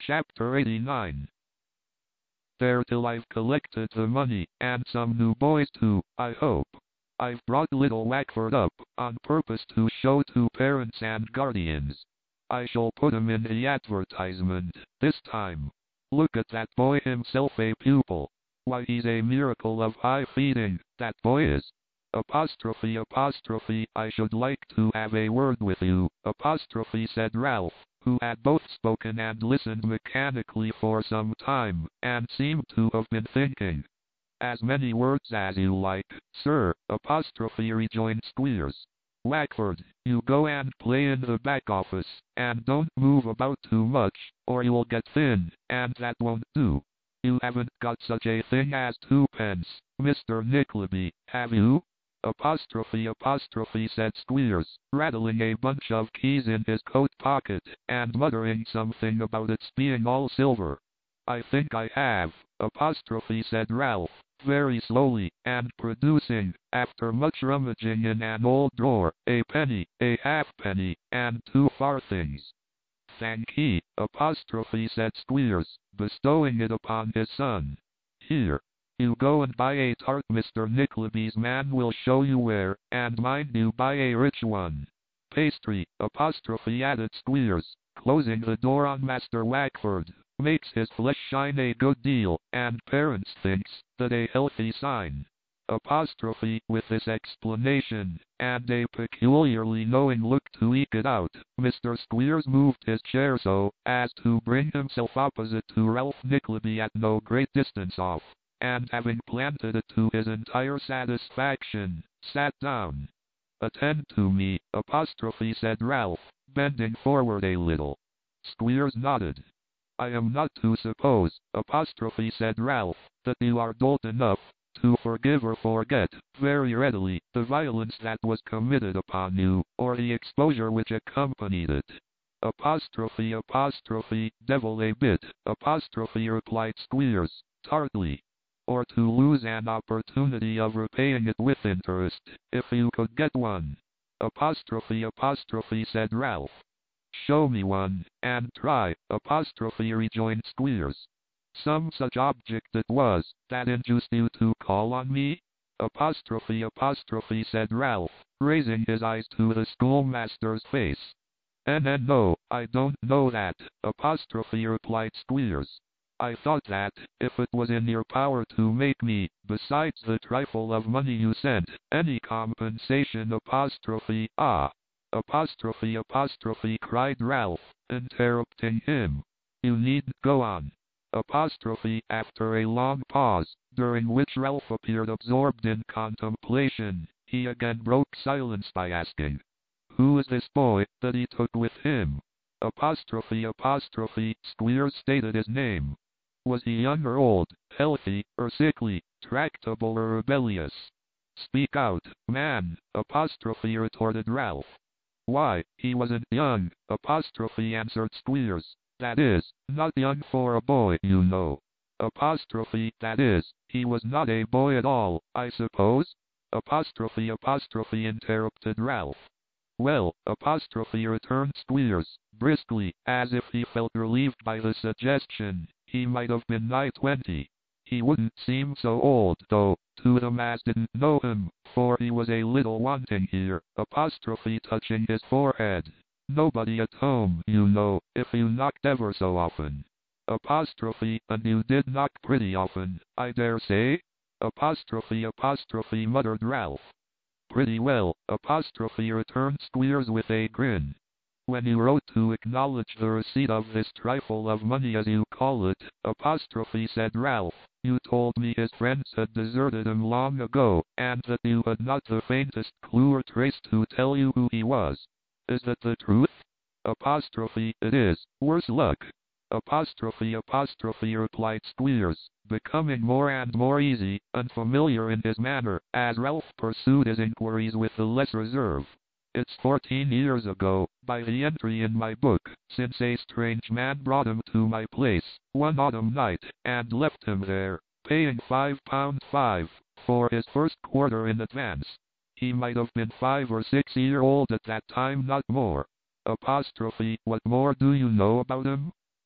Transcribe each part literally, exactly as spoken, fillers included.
Chapter eighty-nine. There till I've collected the money, and some new boys too, I hope. I've brought little Wackford up, on purpose to show to parents and guardians. I shall put him in the advertisement, this time. Look at that boy himself, a pupil. Why, he's a miracle of high feeding, that boy is. Apostrophe apostrophe I should like to have a word with you, apostrophe said Ralph, who had both spoken and listened mechanically for some time, and seemed to have been thinking. As many words as you like, sir, apostrophe rejoined Squeers. Wackford, you go and play in the back office, and don't move about too much, or you'll get thin, and that won't do. You haven't got such a thing as twopence, Mister Nickleby, have you? Apostrophe apostrophe said Squeers, rattling a bunch of keys in his coat pocket, and muttering something about its being all silver. I think I have, apostrophe said Ralph, very slowly, and producing, after much rummaging in an old drawer, a penny, a halfpenny, and two farthings. Thankee, apostrophe said Squeers, bestowing it upon his son. Here. You go and buy a tart, Mister Nickleby's man will show you where, and mind you buy a rich one. Pastry, apostrophe added Squeers, closing the door on Master Wackford, makes his flesh shine a good deal, and parents thinks that a healthy sign. Apostrophe, with this explanation, and a peculiarly knowing look to eke it out, Mister Squeers moved his chair so as to bring himself opposite to Ralph Nickleby at no great distance off, and having planted it to his entire satisfaction, sat down. Attend to me, apostrophe said Ralph, bending forward a little. Squeers nodded. I am not to suppose, apostrophe said Ralph, that you are dolt enough to forgive or forget, very readily, the violence that was committed upon you, or the exposure which accompanied it. Apostrophe apostrophe, devil a bit, apostrophe replied Squeers, tartly. Or to lose an opportunity of repaying it with interest, if you could get one. Apostrophe apostrophe said Ralph. Show me one, and try, apostrophe rejoined Squeers. Some such object it was, that induced you to call on me? Apostrophe apostrophe said Ralph, raising his eyes to the schoolmaster's face. N n no, I don't know that, apostrophe replied Squeers. I thought that, if it was in your power to make me, besides the trifle of money you sent, any compensation apostrophe, ah, apostrophe apostrophe cried Ralph, interrupting him. You needn't go on. Apostrophe, after a long pause, during which Ralph appeared absorbed in contemplation, he again broke silence by asking, who is this boy that he took with him? Apostrophe apostrophe, Squeers stated his name. Was he young or old, healthy or sickly, tractable or rebellious? Speak out, man, apostrophe retorted Ralph. Why, he wasn't young, apostrophe answered Squeers. That is, not young for a boy, you know. Apostrophe, that is, he was not a boy at all, I suppose? Apostrophe apostrophe interrupted Ralph. Well, apostrophe returned Squeers, briskly, as if he felt relieved by the suggestion. He might have been nigh twenty. He wouldn't seem so old, though, to them as didn't know him, for he was a little wanting here, apostrophe touching his forehead. Nobody at home, you know, if you knocked ever so often. Apostrophe, and you did knock pretty often, I dare say? Apostrophe apostrophe muttered Ralph. Pretty well, apostrophe returned Squeers with a grin. When you wrote to acknowledge the receipt of this trifle of money as you call it, apostrophe said Ralph, you told me his friends had deserted him long ago, and that you had not the faintest clue or trace to tell you who he was. Is that the truth? Apostrophe, it is, worse luck. Apostrophe apostrophe replied Squeers, becoming more and more easy and familiar in his manner, as Ralph pursued his inquiries with the less reserve. It's fourteen years ago, by the entry in my book, since a strange man brought him to my place, one autumn night, and left him there, paying five pounds five, for his first quarter in advance. He might have been five or six year old at that time, not more. Apostrophe, what more do you know about him?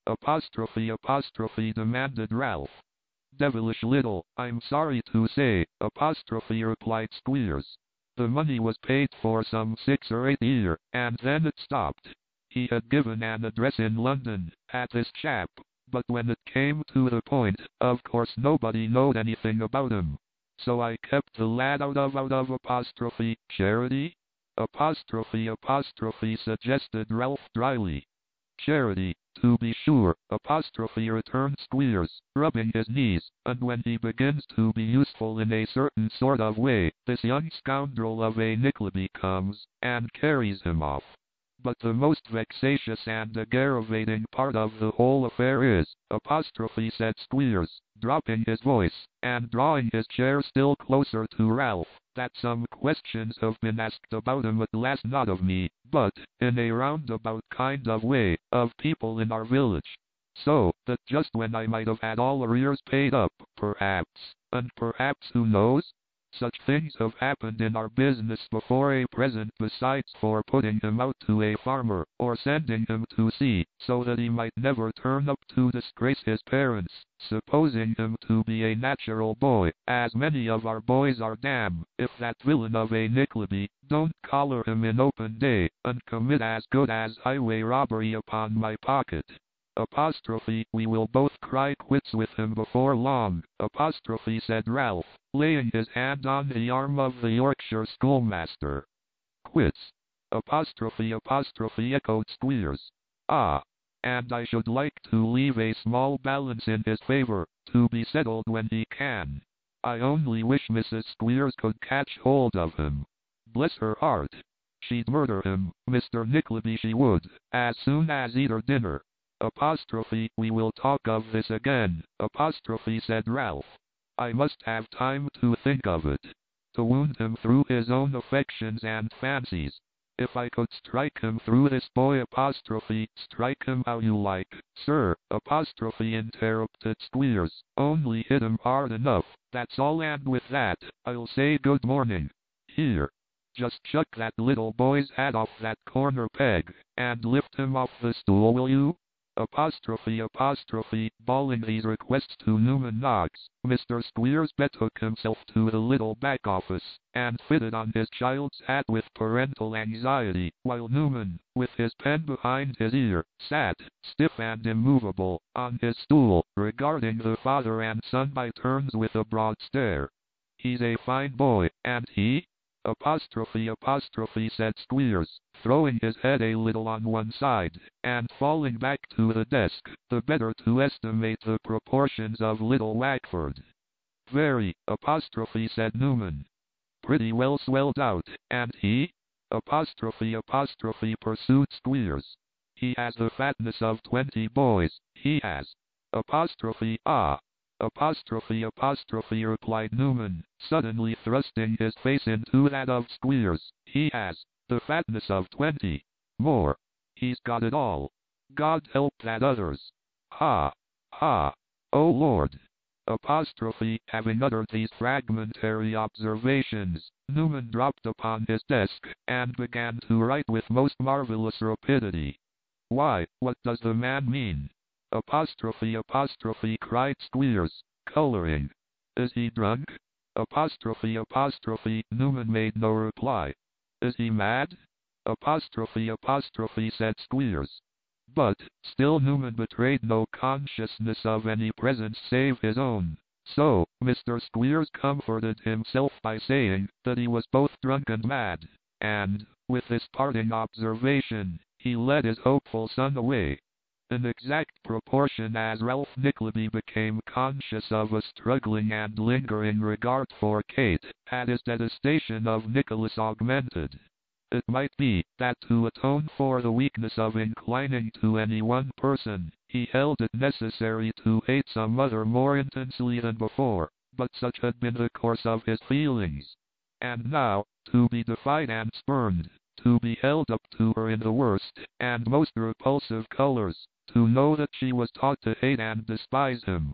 Apostrophe apostrophe demanded Ralph. Devilish little, I'm sorry to say, apostrophe replied Squeers. The money was paid for some six or eight year, and then it stopped. He had given an address in London, at this chap, but when it came to the point, of course nobody knowed anything about him. So I kept the lad out of out of apostrophe, charity? Apostrophe apostrophe suggested Ralph dryly. Charity, to be sure, apostrophe returned Squeers, rubbing his knees, and when he begins to be useful in a certain sort of way, this young scoundrel of a Nickleby comes, and carries him off. But the most vexatious and aggravating part of the whole affair is, apostrophe said Squeers, dropping his voice, and drawing his chair still closer to Ralph, that some questions have been asked about him at last, not of me, but, in a roundabout kind of way, of people in our village. So, that just when I might have had all arrears paid up, perhaps, and perhaps who knows? Such things have happened in our business before a present besides for putting him out to a farmer, or sending him to sea, so that he might never turn up to disgrace his parents, supposing him to be a natural boy, as many of our boys are. Damn, if that villain of a Nickleby don't collar him in open day, and commit as good as highway robbery upon my pocket. Apostrophe, we will both cry quits with him before long, apostrophe said Ralph, laying his hand on the arm of the Yorkshire schoolmaster. Quits. Apostrophe apostrophe echoed Squeers. Ah. And I should like to leave a small balance in his favor, to be settled when he can. I only wish Missus Squeers could catch hold of him. Bless her heart. She'd murder him, Mister Nickleby, she would, as soon as eat her dinner. Apostrophe, we will talk of this again, apostrophe said Ralph. I must have time to think of it. To wound him through his own affections and fancies. If I could strike him through this boy, apostrophe, strike him how you like, sir, apostrophe interrupted Squeers, only hit him hard enough, that's all, and with that, I'll say good morning. Here. Just chuck that little boy's hat off that corner peg, and lift him off the stool, will you? Apostrophe apostrophe, bawling these requests to Newman Knox, Mister Squeers betook himself to the little back office, and fitted on his child's hat with parental anxiety, while Newman, with his pen behind his ear, sat, stiff and immovable, on his stool, regarding the father and son by turns with a broad stare. He's a fine boy, and he? Apostrophe apostrophe said Squeers, throwing his head a little on one side, and falling back to the desk, the better to estimate the proportions of little Wackford. Very, apostrophe said Newman. Pretty well swelled out, and he? Apostrophe apostrophe pursued Squeers. He has the fatness of twenty boys, he has. Apostrophe, ah. Apostrophe apostrophe replied Newman, suddenly thrusting his face into that of Squeers. He has the fatness of twenty. More. He's got it all. God help that others. Ha! Ha! Oh Lord! Apostrophe, having uttered these fragmentary observations, Newman dropped upon his desk, and began to write with most marvelous rapidity. Why, what does the man mean? Apostrophe apostrophe cried Squeers, coloring. Is he drunk? Apostrophe apostrophe, Newman made no reply. Is he mad? Apostrophe apostrophe said Squeers. But, still Newman betrayed no consciousness of any presence save his own. So, Mister Squeers comforted himself by saying that he was both drunk and mad, and, with this parting observation, he led his hopeful son away. In exact proportion as Ralph Nickleby became conscious of a struggling and lingering regard for Kate, had his detestation of Nicholas augmented. It might be that to atone for the weakness of inclining to any one person, he held it necessary to hate some other more intensely than before, but such had been the course of his feelings. And now, to be defied and spurned, to be held up to her in the worst and most repulsive colors, to know that she was taught to hate and despise him,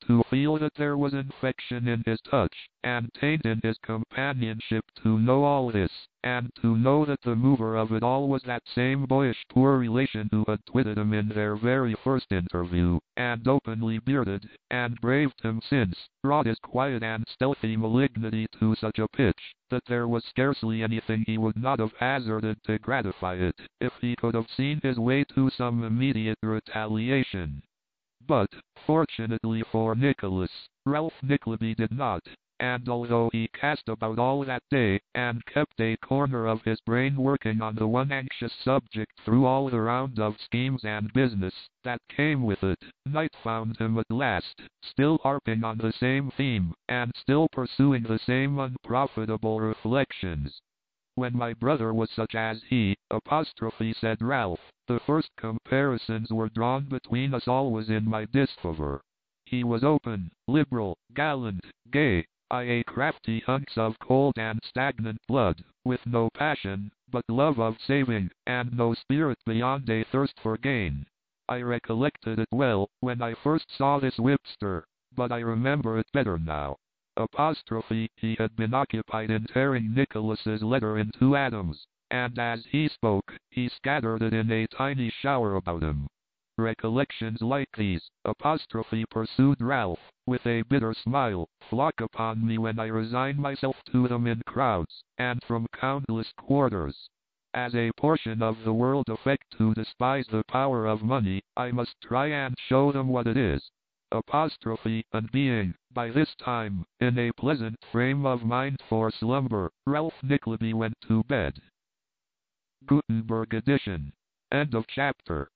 to feel that there was infection in his touch, and taint in his companionship, to know all this, and to know that the mover of it all was that same boyish poor relation who had twitted him in their very first interview, and openly bearded, and braved him since, brought his quiet and stealthy malignity to such a pitch, that there was scarcely anything he would not have hazarded to gratify it, if he could have seen his way to some immediate retaliation. But, fortunately for Nicholas, Ralph Nickleby did not, and although he cast about all that day, and kept a corner of his brain working on the one anxious subject through all the round of schemes and business that came with it, night found him at last, still harping on the same theme, and still pursuing the same unprofitable reflections. When my brother was such as he, apostrophe said Ralph, the first comparisons were drawn between us always in my disfavor. He was open, liberal, gallant, gay, I ate crafty hunks of cold and stagnant blood, with no passion, but love of saving, and no spirit beyond a thirst for gain. I recollected it well, when I first saw this whipster, but I remember it better now. Apostrophe, he had been occupied in tearing Nicholas's letter into atoms, and as he spoke, he scattered it in a tiny shower about him. Recollections like these, apostrophe pursued Ralph, with a bitter smile, flock upon me when I resign myself to them in crowds, and from countless quarters. As a portion of the world affect to despise the power of money, I must try and show them what it is. Apostrophe, and being, by this time, in a pleasant frame of mind for slumber, Ralph Nickleby went to bed. Gutenberg edition. End of chapter.